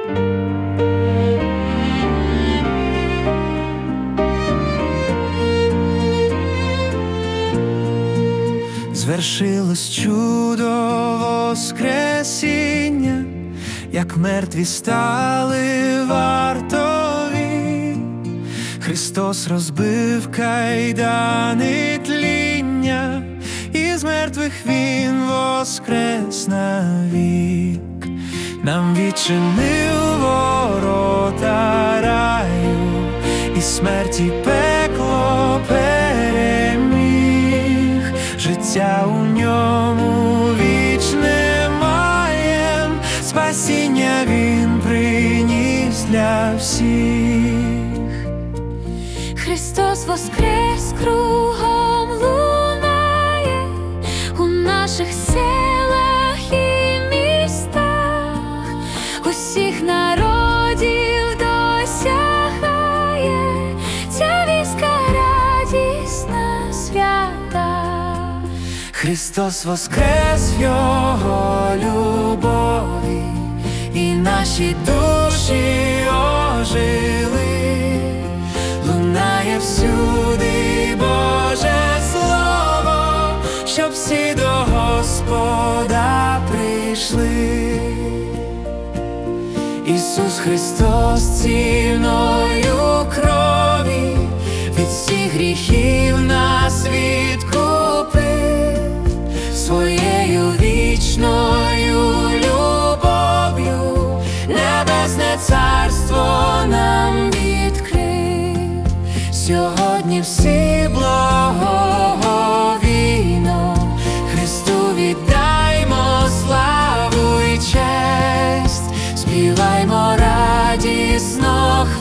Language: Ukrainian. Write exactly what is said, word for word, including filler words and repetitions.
Звершилось чудо воскресіння, як мертві стали вартові. Христос розбив кайдани тління, і з мертвих Він воскрес навік. Нам відчинив ворота раю, і смерті пекло переміг. Життя у ньому вічне маєм, спасіння Він приніс для всіх. Христос воскрес, кругом лунає, у наших селах і містах, усіх народів досягає ця вістка радісна, свята. Христос воскрес в Його любові, і наші душі ожили. Лунає всюди Боже Слово, щоб всі до Господа прийшли. Ісус Христос ціною крові від всіх гріхів нас відкупив. Своєю вічною любов'ю небесне царство нам відкрив. Сьогодні всі благовійно Христу віддаймо славу і честь, співаймо радісно.